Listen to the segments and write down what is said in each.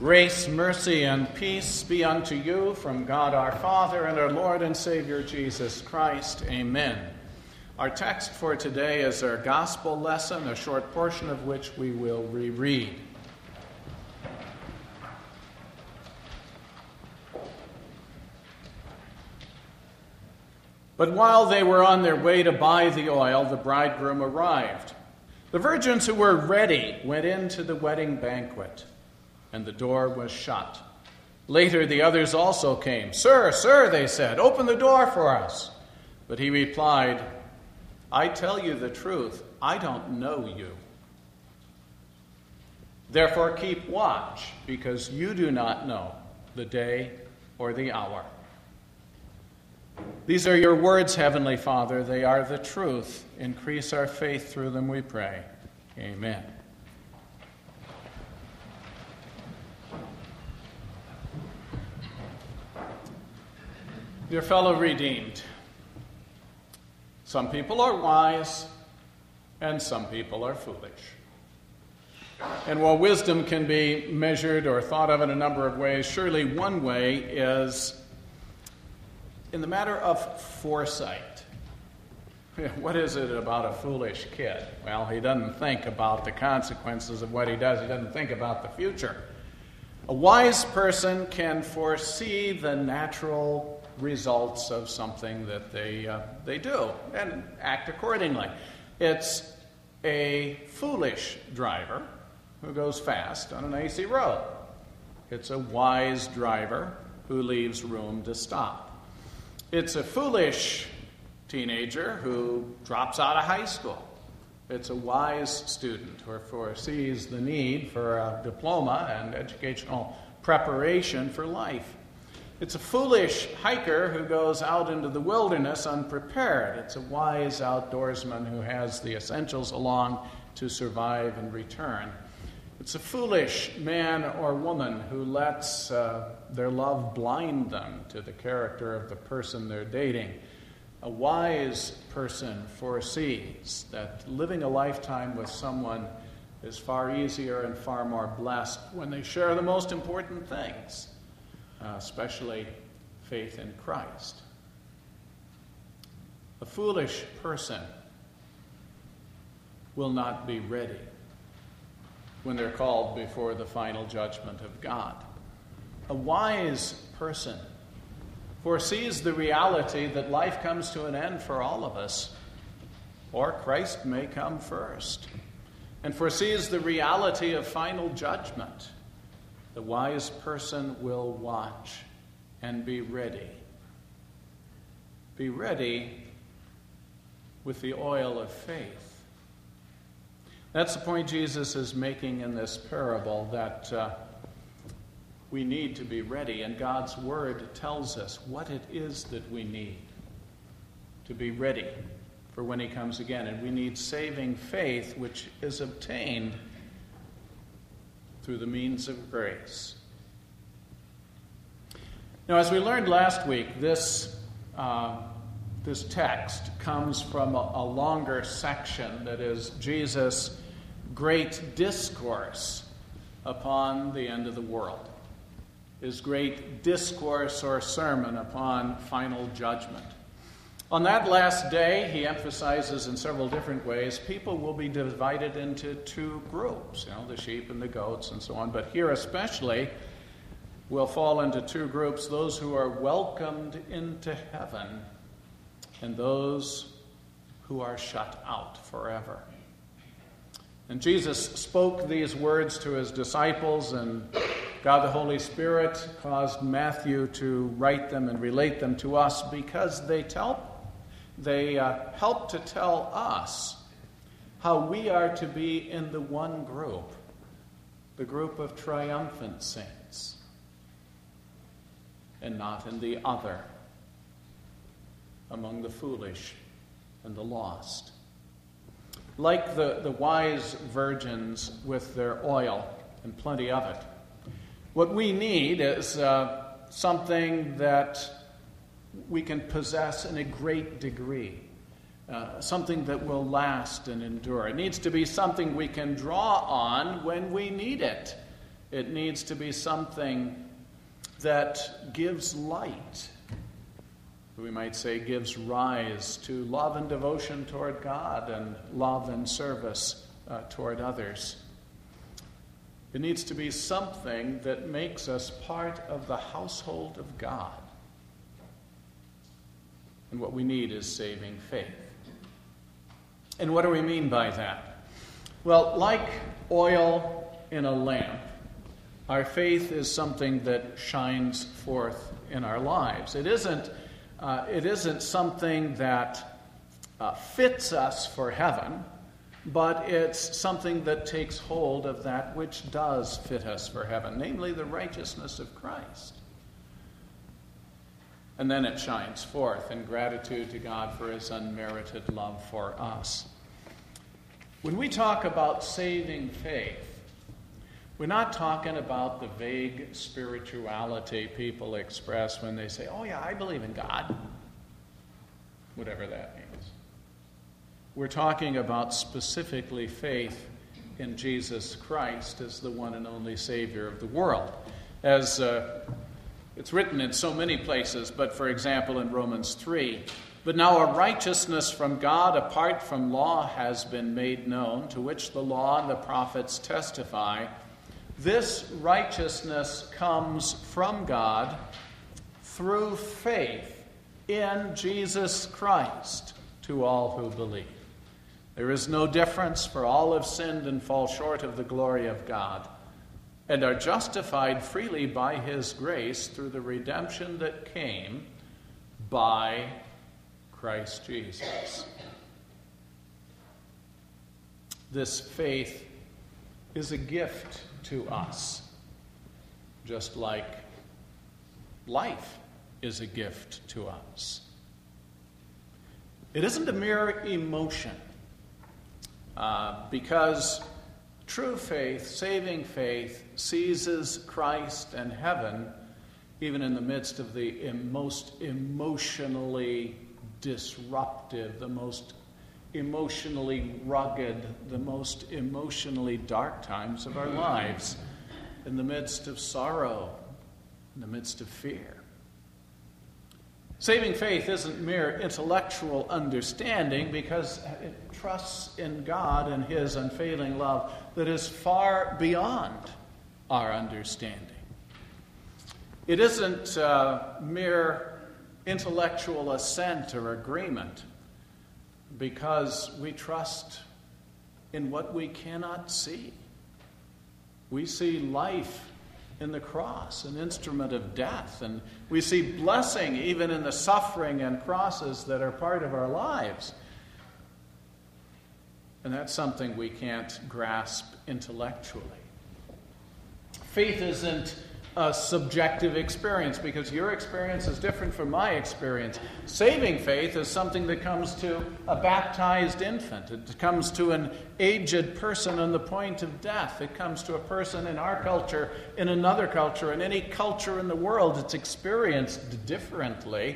Grace, mercy, and peace be unto you from God our Father and our Lord and Savior Jesus Christ. Amen. Our text for today is our gospel lesson, a short portion of which we will reread. But while they were on their way to buy the oil, the bridegroom arrived. The virgins who were ready went into the wedding banquet, and the door was shut. Later the others also came. Sir, they said, open the door for us. But he replied, I tell you the truth, I don't know you. Therefore keep watch, because you do not know the day or the hour. These are your words, Heavenly Father. They are the truth. Increase our faith through them, we pray. Amen. Dear fellow redeemed, some people are wise and some people are foolish. And while wisdom can be measured or thought of in a number of ways, surely one way is in the matter of foresight. What is it about a foolish kid? Well, he doesn't think about the consequences of what he does. He doesn't think about the future. A wise person can foresee the natural results of something that they do and act accordingly. It's a foolish driver who goes fast on an icy road. It's a wise driver who leaves room to stop. It's a foolish teenager who drops out of high school. It's a wise student who foresees the need for a diploma and educational preparation for life. It's a foolish hiker who goes out into the wilderness unprepared. It's a wise outdoorsman who has the essentials along to survive and return. It's a foolish man or woman who lets their love blind them to the character of the person they're dating. A wise person foresees that living a lifetime with someone is far easier and far more blessed when they share the most important things, especially faith in Christ. A foolish person will not be ready when they're called before the final judgment of God. A wise person foresees the reality that life comes to an end for all of us, or Christ may come first, and foresees the reality of final judgment. The wise person will watch and be ready. Be ready with the oil of faith. That's the point Jesus is making in this parable, that we need to be ready, and God's Word tells us what it is that we need to be ready for when He comes again. And we need saving faith, which is obtained through the means of grace. Now, as we learned last week, this text comes from a longer section that is Jesus' great discourse upon the end of the world. His great discourse or sermon upon final judgment. On that last day, he emphasizes in several different ways, people will be divided into two groups, the sheep and the goats and so on. But here especially will fall into two groups, those who are welcomed into heaven and those who are shut out forever. And Jesus spoke these words to his disciples, and God the Holy Spirit caused Matthew to write them and relate them to us because they help to tell us how we are to be in the one group, the group of triumphant saints, and not in the other, among the foolish and the lost. Like the wise virgins with their oil, and plenty of it, what we need is something that we can possess in a great degree, something that will last and endure. It needs to be something we can draw on when we need it. It needs to be something that gives light. We might say gives rise to love and devotion toward God and love and service toward others. It needs to be something that makes us part of the household of God. And what we need is saving faith. And what do we mean by that? Well, like oil in a lamp, our faith is something that shines forth in our lives. It isn't something that fits us for heaven, but it's something that takes hold of that which does fit us for heaven, namely the righteousness of Christ. And then it shines forth in gratitude to God for his unmerited love for us. When we talk about saving faith, we're not talking about the vague spirituality people express when they say, oh yeah, I believe in God, whatever that means. We're talking about specifically faith in Jesus Christ as the one and only Savior of the world. As it's written in so many places, but for example in Romans 3, but now a righteousness from God apart from law has been made known, to which the law and the prophets testify. This righteousness comes from God through faith in Jesus Christ to all who believe. There is no difference, for all have sinned and fall short of the glory of God, and are justified freely by his grace through the redemption that came by Christ Jesus. This faith is a gift to us, just like life is a gift to us. It isn't a mere emotion, because true faith, saving faith, seizes Christ and heaven even in the midst of the most emotionally disruptive, the most emotionally rugged, the most emotionally dark times of our lives, in the midst of sorrow, in the midst of fear. Saving faith isn't mere intellectual understanding, because it trusts in God and his unfailing love that is far beyond our understanding. It isn't mere intellectual assent or agreement, because we trust in what we cannot see. We see life in the cross, an instrument of death, and we see blessing even in the suffering and crosses that are part of our lives. And that's something we can't grasp intellectually. Faith isn't a subjective experience, because your experience is different from my experience. Saving faith is something that comes to a baptized infant. It comes to an aged person on the point of death. It comes to a person in our culture, in another culture, in any culture in the world. It's experienced differently.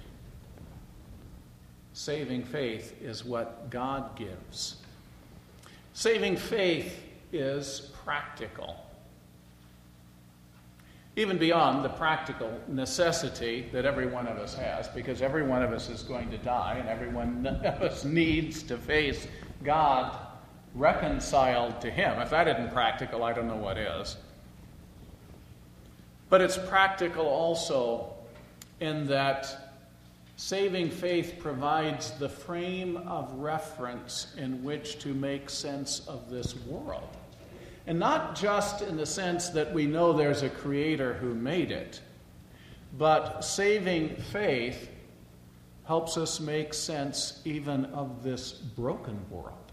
Saving faith is what God gives. Saving faith is practical. Even beyond the practical necessity that every one of us has, because every one of us is going to die, and every one of us needs to face God reconciled to him. If that isn't practical, I don't know what is. But it's practical also in that saving faith provides the frame of reference in which to make sense of this world. And not just in the sense that we know there's a creator who made it, but saving faith helps us make sense even of this broken world.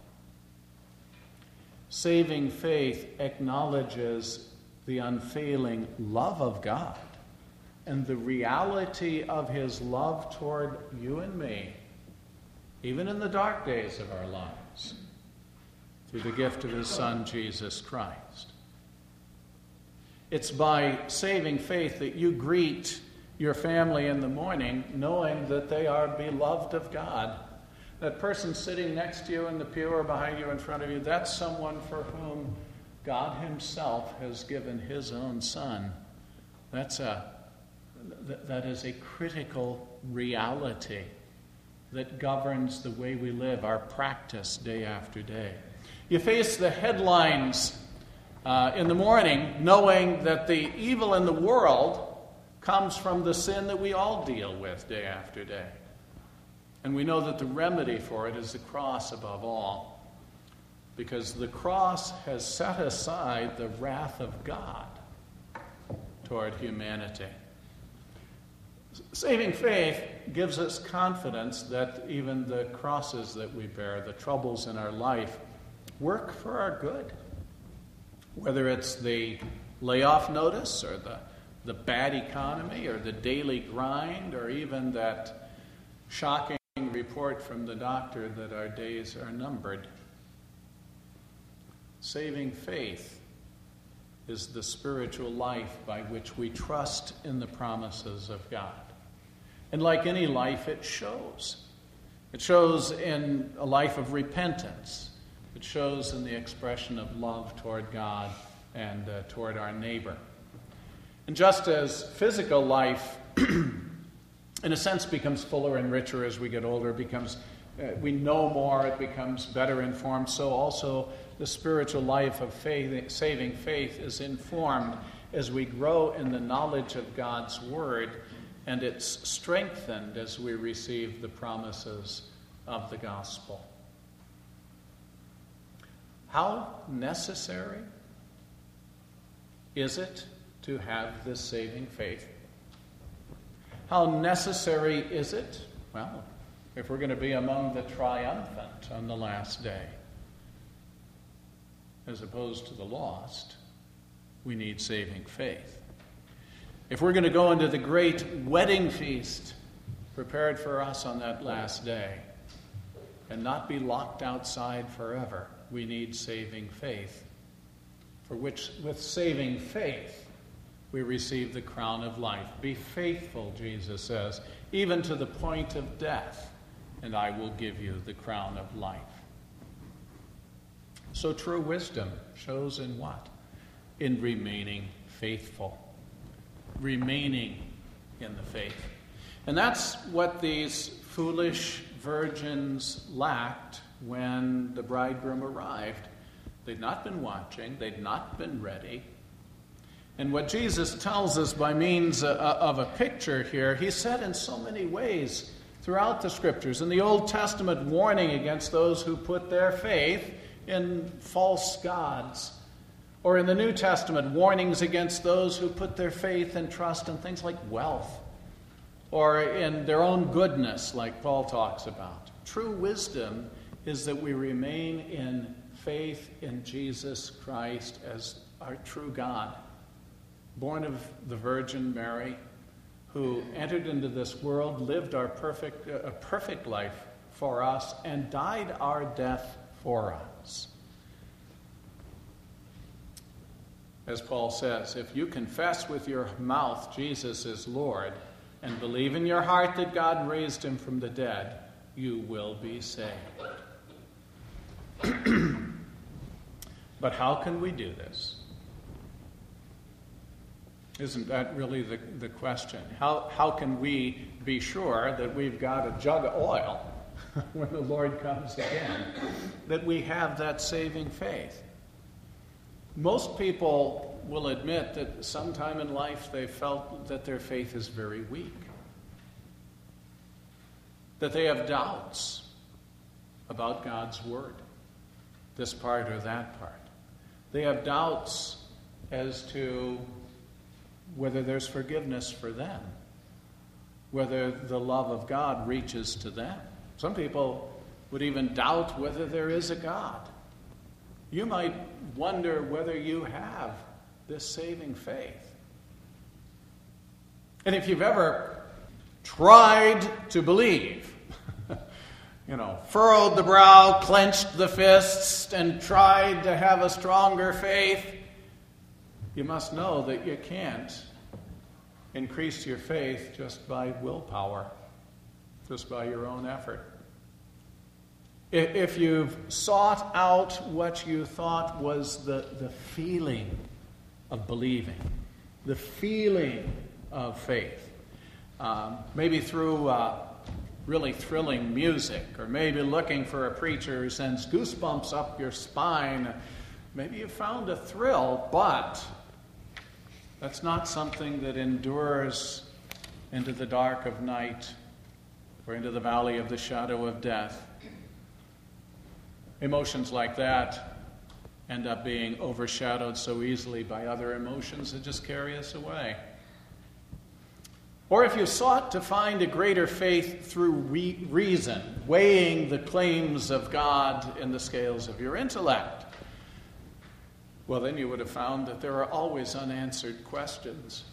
Saving faith acknowledges the unfailing love of God and the reality of his love toward you and me, even in the dark days of our lives, through the gift of his Son, Jesus Christ. It's by saving faith that you greet your family in the morning knowing that they are beloved of God. That person sitting next to you in the pew or behind you in front of you, that's someone for whom God himself has given his own Son. That is a critical reality that governs the way we live, our practice day after day. You face the headlines in the morning knowing that the evil in the world comes from the sin that we all deal with day after day. And we know that the remedy for it is the cross above all, because the cross has set aside the wrath of God toward humanity. Saving faith gives us confidence that even the crosses that we bear, the troubles in our life, work for our good. Whether it's the layoff notice or the bad economy or the daily grind or even that shocking report from the doctor that our days are numbered. Saving faith is the spiritual life by which we trust in the promises of God. And like any life, it shows. It shows in a life of repentance. It shows in the expression of love toward God and toward our neighbor. And just as physical life, in a sense, becomes fuller and richer as we get older, we know more, it becomes better informed, so also the spiritual life of faith, saving faith is informed as we grow in the knowledge of God's Word, and it's strengthened as we receive the promises of the gospel. How necessary is it to have this saving faith? How necessary is it? Well, if we're going to be among the triumphant on the last day, as opposed to the lost, we need saving faith. If we're going to go into the great wedding feast prepared for us on that last day and not be locked outside forever, we need saving faith. For which, with saving faith, we receive the crown of life. Be faithful, Jesus says, even to the point of death, and I will give you the crown of life. So true wisdom shows in what? In remaining faithful. Remaining in the faith. And that's what these foolish virgins lacked when the bridegroom arrived. They'd not been watching. They'd not been ready. And what Jesus tells us by means of a picture here, he said in so many ways throughout the Scriptures. In the Old Testament, warning against those who put their faith in false gods. Or in the New Testament, warnings against those who put their faith and trust in things like wealth. Or in their own goodness, like Paul talks about. True wisdom is that we remain in faith in Jesus Christ as our true God. Born of the Virgin Mary, who entered into this world, lived a perfect life for us, and died our death for us. As Paul says, if you confess with your mouth Jesus is Lord and believe in your heart that God raised him from the dead, you will be saved. But how can we do this? Isn't that really the question? How can we be sure that we've got a jug of oil when the Lord comes again, that we have that saving faith? Most people will admit that sometime in life they felt that their faith is very weak, that they have doubts about God's Word, this part or that part. They have doubts as to whether there's forgiveness for them, whether the love of God reaches to them. Some people would even doubt whether there is a God. You might wonder whether you have this saving faith. And if you've ever tried to believe, furrowed the brow, clenched the fists, and tried to have a stronger faith, you must know that you can't increase your faith just by willpower, just by your own effort. If you've sought out what you thought was the feeling of believing, the feeling of faith, maybe through really thrilling music, or maybe looking for a preacher who sends goosebumps up your spine, maybe you found a thrill, but that's not something that endures into the dark of night or into the valley of the shadow of death. Emotions like that end up being overshadowed so easily by other emotions that just carry us away. Or if you sought to find a greater faith through reason, weighing the claims of God in the scales of your intellect, well, then you would have found that there are always unanswered questions.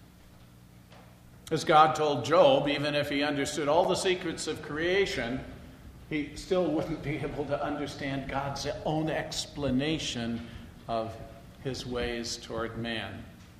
As God told Job, even if he understood all the secrets of creation, he still wouldn't be able to understand God's own explanation of his ways toward man.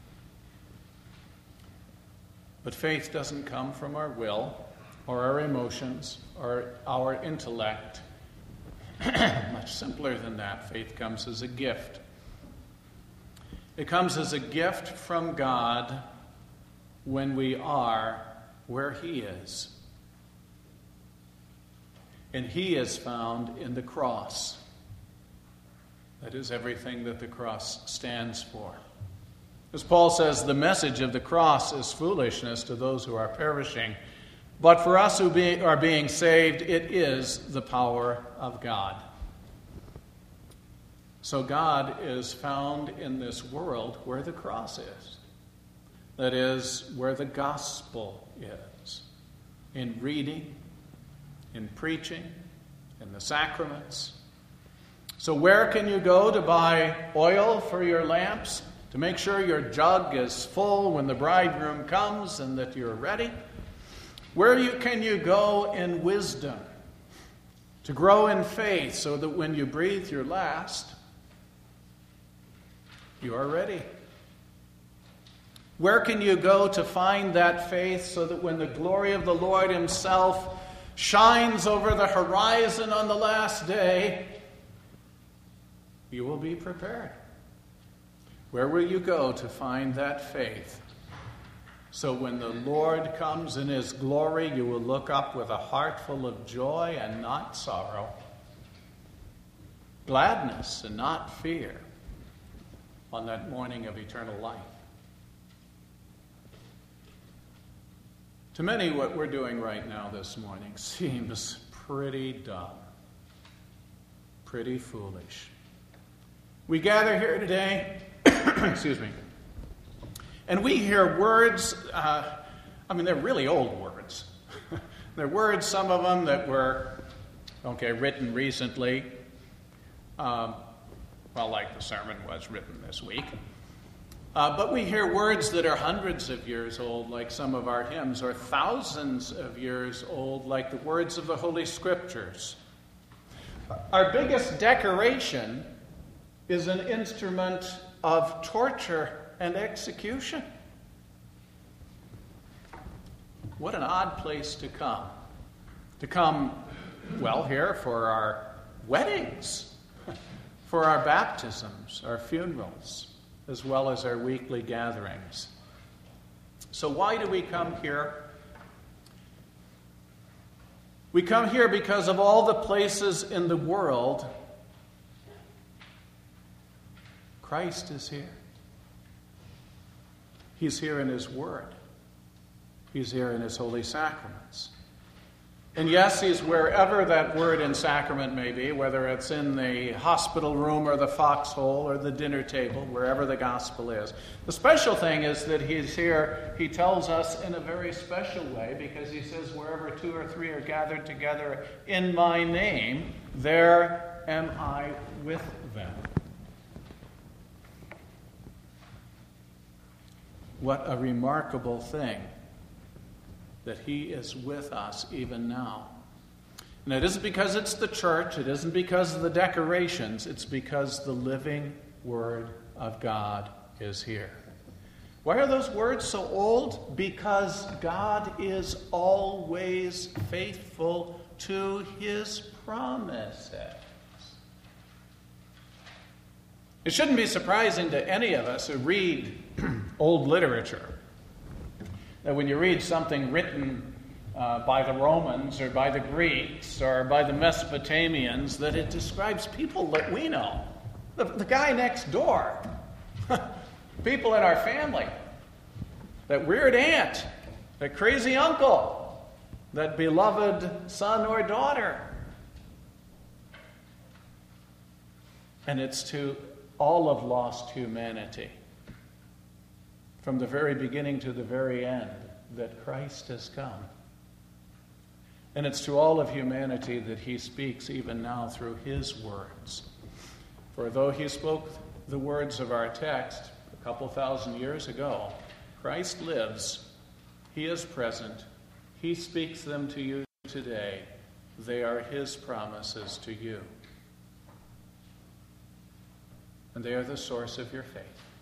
But faith doesn't come from our will or our emotions or our intellect. Much simpler than that. Faith comes as a gift. It comes as a gift from God when we are where He is. And He is found in the cross. That is everything that the cross stands for. As Paul says, the message of the cross is foolishness to those who are perishing. But for us who are being saved, it is the power of God. So God is found in this world where the cross is. That is, where the gospel is. In reading, in preaching, in the sacraments. So where can you go to buy oil for your lamps? To make sure your jug is full when the bridegroom comes and that you're ready? Where can you go in wisdom? To grow in faith so that when you breathe your last, you are ready. Where can you go to find that faith so that when the glory of the Lord Himself shines over the horizon on the last day, you will be prepared? Where will you go to find that faith? So when the Lord comes in His glory, you will look up with a heart full of joy and not sorrow, gladness and not fear on that morning of eternal life. To many, what we're doing right now this morning seems pretty dumb, pretty foolish. We gather here today, excuse me, and we hear words, they're really old words. They're words, some of them that were, written recently, like the sermon was written this week. But we hear words that are hundreds of years old, like some of our hymns, or thousands of years old, like the words of the Holy Scriptures. Our biggest decoration is an instrument of torture and execution. What an odd place to come. To come, here for our weddings, for our baptisms, our funerals, as well as our weekly gatherings. So why do we come here? We come here because of all the places in the world Christ is here. He's here in His Word. He's here in His holy sacraments. And yes, He's wherever that word and sacrament may be, whether it's in the hospital room or the foxhole or the dinner table, wherever the gospel is. The special thing is that He's here, He tells us, in a very special way, because He says, wherever 2 or 3 are gathered together in My name, there am I with them. What a remarkable thing that He is with us even now. And it isn't because it's the church, it isn't because of the decorations, it's because the living Word of God is here. Why are those words so old? Because God is always faithful to His promises. It shouldn't be surprising to any of us who read old literature that when you read something written by the Romans or by the Greeks or by the Mesopotamians, that it describes people that we know. The guy next door, people in our family, that weird aunt, that crazy uncle, that beloved son or daughter. And it's to all of lost humanity, from the very beginning to the very end, that Christ has come. And it's to all of humanity that he speaks even now through his words. For though he spoke the words of our text a couple thousand years ago, Christ lives, he is present, he speaks them to you today. They are his promises to you. And they are the source of your faith.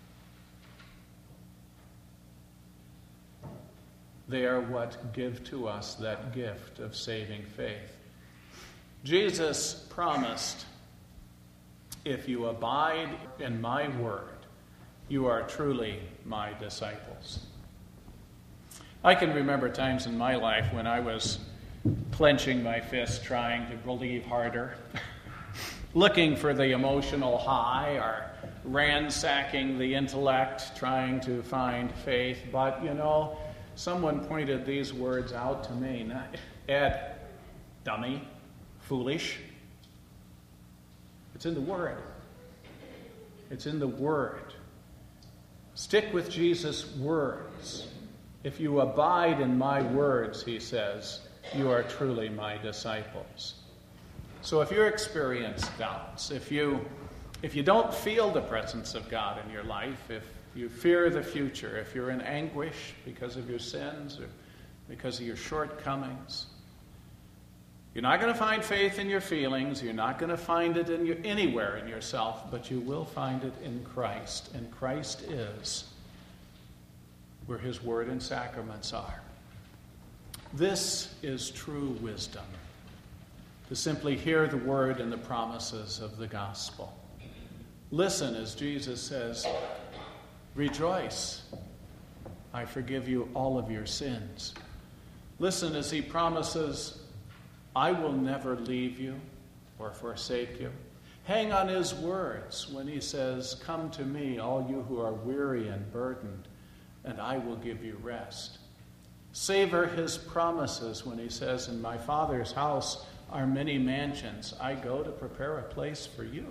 They are what give to us that gift of saving faith. Jesus promised, if you abide in my word, you are truly my disciples. I can remember times in my life when I was clenching my fist, trying to believe harder, looking for the emotional high, or ransacking the intellect, trying to find faith. But, someone pointed these words out to me. Ed, dummy, foolish. It's in the Word. It's in the Word. Stick with Jesus' words. If you abide in my words, he says, you are truly my disciples. So if you experience doubts, if you don't feel the presence of God in your life, if you fear the future, if you're in anguish because of your sins or because of your shortcomings, you're not going to find faith in your feelings. You're not going to find it anywhere in yourself, but you will find it in Christ. And Christ is where his word and sacraments are. This is true wisdom, to simply hear the word and the promises of the gospel. Listen, as Jesus says, rejoice, I forgive you all of your sins. Listen as he promises, I will never leave you or forsake you. Hang on his words when he says, come to me, all you who are weary and burdened, and I will give you rest. Savor his promises when he says, in my Father's house are many mansions. I go to prepare a place for you.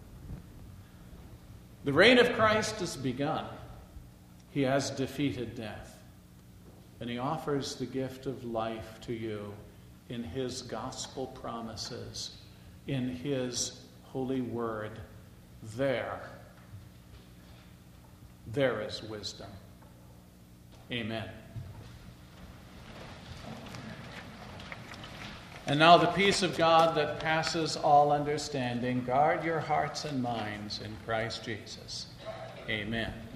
The reign of Christ has begun. He has defeated death. And he offers the gift of life to you in his gospel promises, in his holy word. There is wisdom. Amen. And now the peace of God that passes all understanding, guard your hearts and minds in Christ Jesus. Amen.